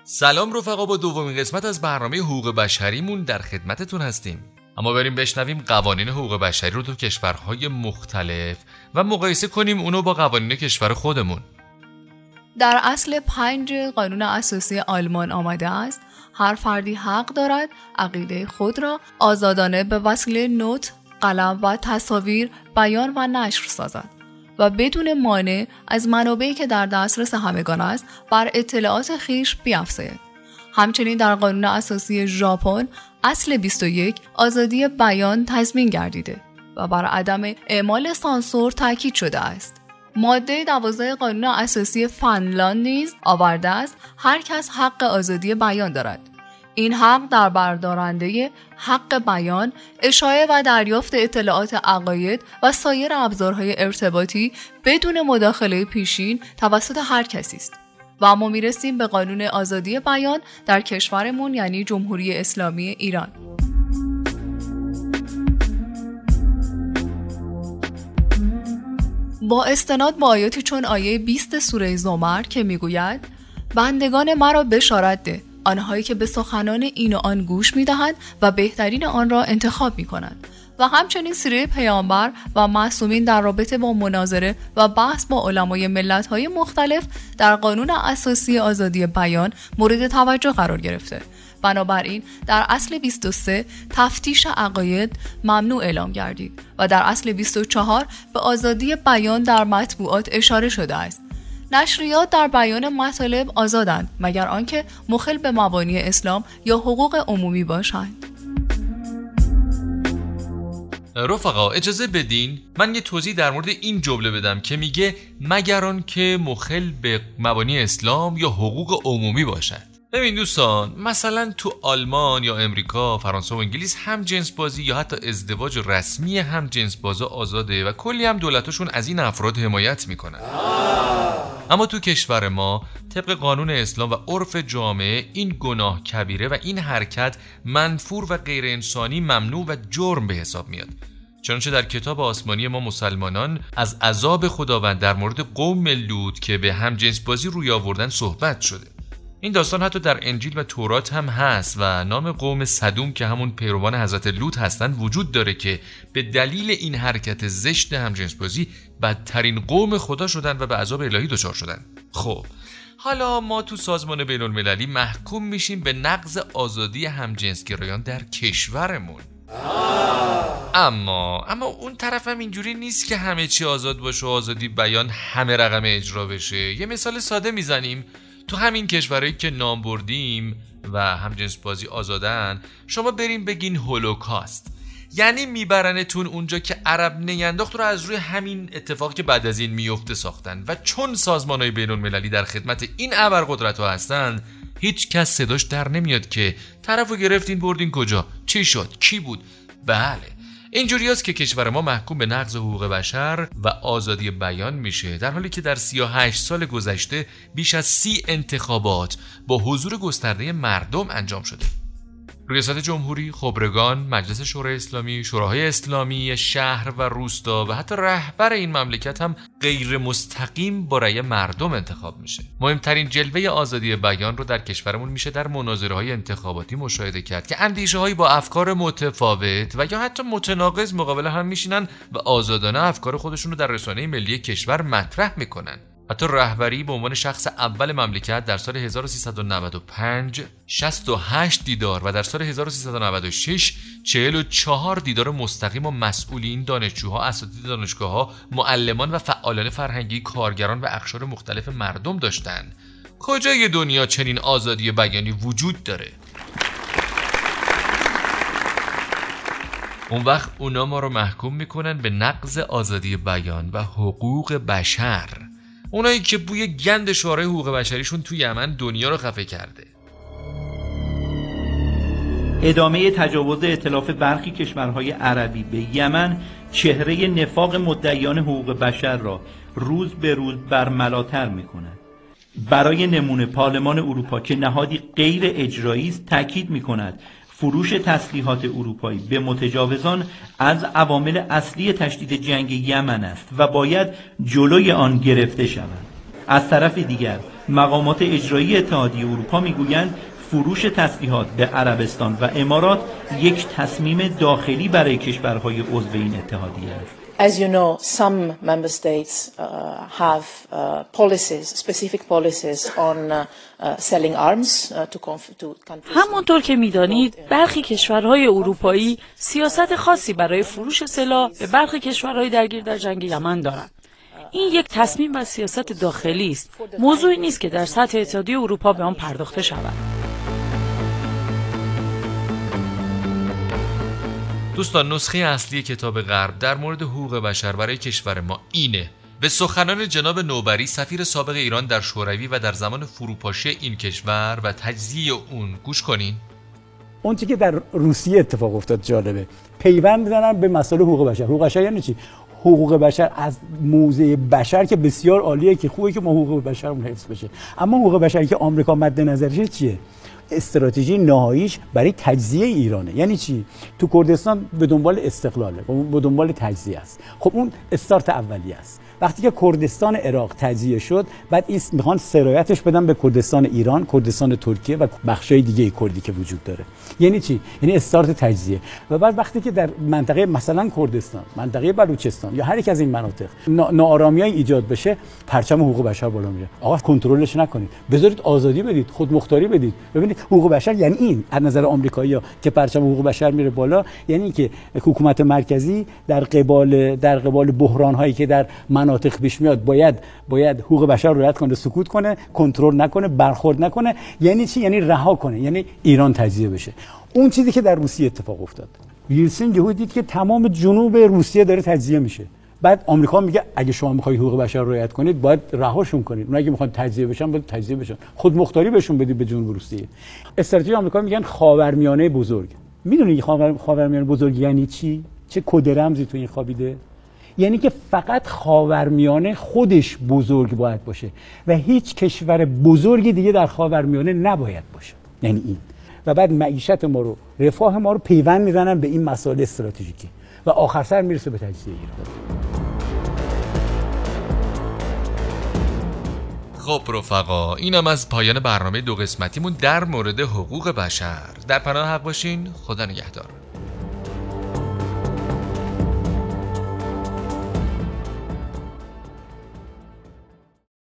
سلام رفقا، با دومین قسمت از برنامه حقوق بشریمون در خدمتتون هستیم. اما بریم بشنویم قوانین حقوق بشری رو تو کشورهای مختلف و مقایسه کنیم اونو با قوانین کشور خودمون. در اصل 5 قانون اساسی آلمان آمده است هر فردی حق دارد عقیده خود را آزادانه به وسیله نوت، قلم و تصاویر بیان و نشر سازد و بدون مانع از منابعی که در دسترس همگان است بر اطلاعات خویش بیفزاید. همچنین در قانون اساسی ژاپن اصل 21 آزادی بیان تضمین گردیده و بر عدم اعمال سانسور تاکید شده است. ماده 12 قانون اساسی فنلاند نیز آورده است هر کس حق آزادی بیان دارد. این حق در بردارنده حق بیان، اشاعه و دریافت اطلاعات عقاید و سایر ابزارهای ارتباطی بدون مداخله پیشین توسط هر کسی است. و اما میرسیم به قانون آزادی بیان در کشورمون، یعنی جمهوری اسلامی ایران. با استناد به آیاتی چون آیه 20 سوره زمر که میگوید بندگان مرا بشارت ده، آنهایی که به سخنان این و آن گوش میدهند و بهترین آن را انتخاب میکنند، و همچنین سیره پیامبر و معصومین در رابطه با مناظره و بحث با علمای ملت‌های مختلف در قانون اساسی آزادی بیان مورد توجه قرار گرفته. بنابراین در اصل 23 تفتیش عقاید ممنوع اعلام گردید و در اصل 24 به آزادی بیان در مطبوعات اشاره شده است. نشریات در بیان مطالب آزادند مگر آنکه مخل به مبانی اسلام یا حقوق عمومی باشند. رفقا اجازه بدین من یه توضیح در مورد این جمله بدم که میگه مگر آنکه مخل به مبانی اسلام یا حقوق عمومی باشد. ببین دوستان، مثلا تو آلمان یا امریکا، فرانسه و انگلیس هم جنس بازی یا حتی ازدواج رسمی هم جنس بازا آزاده و کلی هم دولتاشون از این افراد حمایت میکنن. اما تو کشور ما طبق قانون اسلام و عرف جامعه این گناه کبیره و این حرکت منفور و غیر انسانی ممنوع و جرم به حساب میاد. چنانچه در کتاب آسمانی ما مسلمانان از عذاب خداوند در مورد قوم لوط که به هم جنس بازی روی آوردن صحبت شده. این داستان حتی در انجیل و تورات هم هست و نام قوم سدوم که همون پیروان حضرت لوط هستن وجود داره که به دلیل این حرکت زشت همجنسبازی بدترین قوم خدا شدن و به عذاب الهی دچار شدن. خب حالا ما تو سازمان بین المللی محکوم میشیم به نقض آزادی همجنسگرایان در کشورمون. اما اون طرف هم اینجوری نیست که همه چی آزاد باشه و آزادی بیان همه رقم اجرا بشه. یه مثال ساده میزنیم. تو همین کشورهایی که نام بردیم و همجنس بازی آزادن، شما بریم بگین هولوکاست، یعنی میبرنتون اونجا که عرب نینداخت رو از روی همین اتفاقی که بعد از این میفته ساختن و چون سازمانهای بین المللی در خدمت این ابرقدرت ها هستن هیچ کس صداش در نمیاد که طرفو گرفتین بردین کجا، چی شد، کی بود. بله اینجوری است که کشور ما محکوم به نقض حقوق بشر و آزادی بیان میشه، در حالی که در 38 سال گذشته بیش از 30 انتخابات با حضور گسترده مردم انجام شده. ریاست جمهوری، خبرگان، مجلس شورای اسلامی، شوراهای اسلامی شهر و روستا و حتی رهبر این مملکت هم غیر مستقیم با رأی مردم انتخاب میشه. مهمترین جلوه آزادی بیان رو در کشورمون میشه در مناظره‌های انتخاباتی مشاهده کرد که اندیشه‌هایی با افکار متفاوت و یا حتی متناقض مقابل هم میشینن و آزادانه افکار خودشون رو در رسانه ملی کشور مطرح میکنن. حتی رهبری به عنوان شخص اول مملکت در سال 1395 68 دیدار و در سال 1396 44 دیدار مستقیم و مسئولین، دانشجوها، اساتید دانشگاه‌ها، معلمان و فعالان فرهنگی، کارگران و اقشار مختلف مردم داشتند. کجای دنیا چنین آزادی بیانی وجود داره؟ اون وقت اونا ما رو محکوم میکنن به نقض آزادی بیان و حقوق بشر، اونایی که بوی گند شعارهای حقوق بشریشون توی یمن دنیا رو خفه کرده. ادامه تجاوز ائتلاف برخی کشورهای عربی به یمن چهره نفاق مدعیان حقوق بشر را روز به روز برملاتر می‌کند. برای نمونه پارلمان اروپا که نهادی غیر اجرایی است تاکید می‌کند فروش تسلیحات اروپایی به متجاوزان از عوامل اصلی تشدید جنگ یمن است و باید جلوی آن گرفته شود. از طرف دیگر مقامات اجرایی اتحادیه اروپا میگویند فروش تسلیحات به عربستان و امارات یک تصمیم داخلی برای کشورهای عضو این اتحادیه است. As you know, some member states have policies, specific policies on selling arms to countries. همونطور که می‌دانید، برخی کشورهای اروپایی سیاست خاصی برای فروش سلاح به برخی کشورهای درگیر در جنگ یمن دارند. این یک تصمیم و سیاست داخلی است. موضوعی نیست که در سطح اتحادیه اروپا به آن پرداخته شود. دوستان، نسخه اصلی کتاب غرب در مورد حقوق بشر برای کشور ما اینه. به سخنان جناب نوبری سفیر سابق ایران در شوروی و در زمان فروپاشی این کشور و تجزیه اون گوش کنین. اون چیزی که در روسیه اتفاق افتاد جالبه. پیوند می‌زنن به مسائل حقوق بشر. حقوق بشر یعنی چی؟ حقوق بشر از موضع بشر که بسیار عالیه، که خوبه که ما حقوق بشرمون حفظ بشه، اما حقوق بشری که آمریکا مد نظرشه چیه؟ استراتژی نهاییش برای تجزیه ایرانه. یعنی چی؟ تو کردستان به دنبال استقلاله، به دنبال تجزیه است. خب اون استارت اولیه است. وقتی که کردستان عراق تجزیه شد، بعد این میخوان سرایتش بدن به کردستان ایران، کردستان ترکیه و بخشای دیگه کردی که وجود داره. یعنی چی؟ یعنی استارت تجزیه. و بعد وقتی که در منطقه مثلا کردستان، منطقه بلوچستان یا هر یک از این مناطق ناآرامیای ایجاد بشه، پرچم حقوق بشر بالا میره. آقا کنترلش نکنید، بذارید آزادی بدید، خودمختاری بدید. ببینید حقوق بشر یعنی این، از نظر آمریکایی‌ها که پرچم حقوق بشر میره بالا، یعنی اینکه حکومت مرکزی در قبال بحران‌هایی که در مناطق پیش میاد باید حقوق بشر رو رعایت کنه، سکوت کنه، کنترل نکنه، برخورد نکنه. یعنی چی؟ یعنی رها کنه، یعنی ایران تجزیه بشه. اون چیزی که در روسیه اتفاق افتاد. یلتسین یهو دید که تمام جنوب روسیه داره تجزیه میشه. بعد آمریکا میگه اگه شما میخواید حقوق بشر رو رعایت کنید، باید رهاشون کنید. اون اگه میخوان تجزیه بشن، باید تجزیه بشن. خودمختاری بهشون بدید به جنوب روسیه. استراتژی آمریکا میگن خاورمیانه بزرگ. میدونی خاورمیانه بزرگ یعنی چی؟ چه کد رمزی تو این خوابیده؟ یعنی که فقط خاورمیانه خودش بزرگ باید باشه و هیچ کشور بزرگی دیگه در خاورمیانه نباید باشه. یعنی این. و بعد معیشت ما رو، رفاه ما رو پیوند میزنن به این مسائل استراتژیکی و آخر سر میرسه به تجزیه ایران. خب رفقا، اینم از پایان برنامه 2 قسمتیمون در مورد حقوق بشر. در پناه حق باشین. خدا نگهدار.